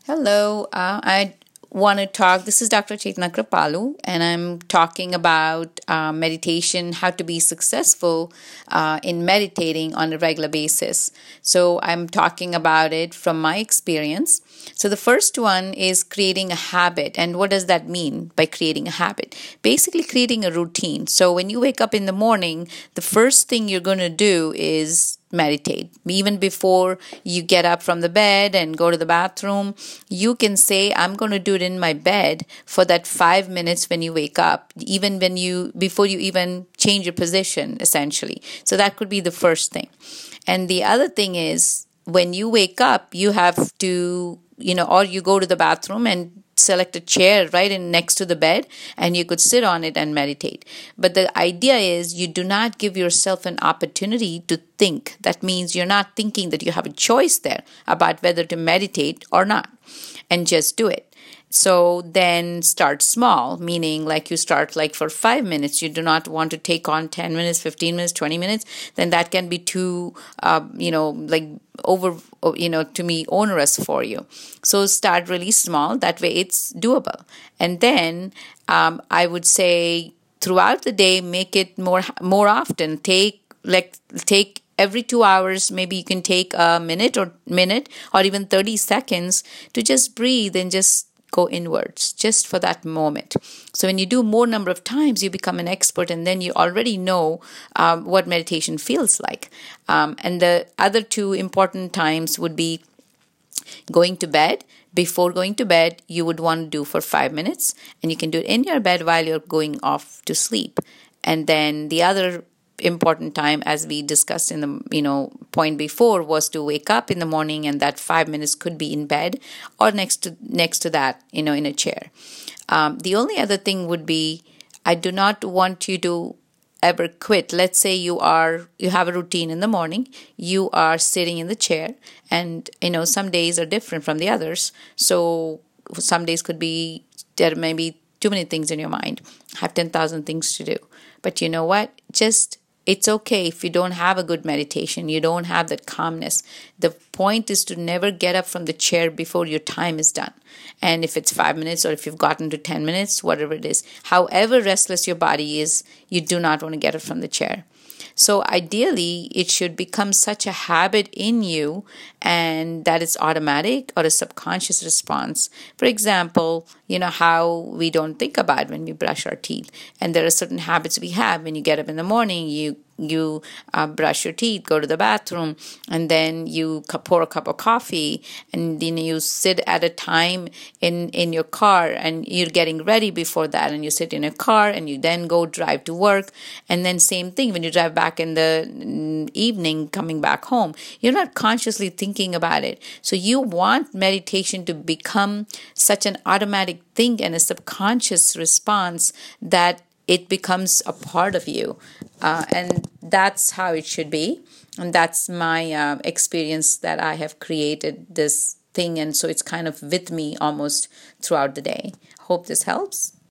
Hello, I want to talk. This is Dr. Chetna Kripalu, and I'm talking about meditation, how to be successful in meditating on a regular basis. So, I'm talking about it from my experience. So, the first one is creating a habit. And what does that mean by creating a habit? Basically, creating a routine. So, when you wake up in the morning, the first thing you're going to do is meditate. Even before you get up from the bed and go to the bathroom, you can say, I'm going to do it in my bed for that 5 minutes when you wake up, even before you even change your position, essentially. So that could be the first thing. And the other thing is, when you wake up, you have to, or you go to the bathroom and select a chair right in next to the bed, and you could sit on it and meditate. But the idea is you do not give yourself an opportunity to think. That means you're not thinking that you have a choice there about whether to meditate or not, and just do it. So then start small, meaning like you start like for 5 minutes. You do not want to take on 10 minutes, 15 minutes, 20 minutes. Then that can be too, to me, onerous for you. So start really small. That way it's doable. And then I would say throughout the day, make it more often. Take every 2 hours, maybe you can take a minute or even 30 seconds to just breathe and just go inwards just for that moment. So when you do more number of times, you become an expert, and then you already know what meditation feels like. And the other two important times would be going to bed. Before going to bed, you would want to do for 5 minutes, and you can do it in your bed while you're going off to sleep. And then the other important time, as we discussed in the point before, was to wake up in the morning, and that 5 minutes could be in bed or next to that, in a chair. The only other thing would be, I do not want you to ever quit. Let's say you have a routine in the morning, you are sitting in the chair, and some days are different from the others. So some days could be there may be too many things in your mind, have 10,000 things to do. But you know what? It's okay if you don't have a good meditation, you don't have that calmness. The point is to never get up from the chair before your time is done. And if it's 5 minutes, or if you've gotten to 10 minutes, whatever it is, however restless your body is, you do not want to get up from the chair. So ideally, it should become such a habit in you, and that it's automatic or a subconscious response. For example, how we don't think about when we brush our teeth. And there are certain habits we have. When you get up in the morning, you brush your teeth, go to the bathroom, and then you pour a cup of coffee, and then you sit at a time in your car, and you're getting ready before that, and you sit in a car, and you then go drive to work. And then same thing when you drive back in the evening, coming back home, you're not consciously thinking about it. So you want meditation to become such an automatic thing and a subconscious response that it becomes a part of you. And that's how it should be. And that's my experience, that I have created this thing. And so it's kind of with me almost throughout the day. Hope this helps.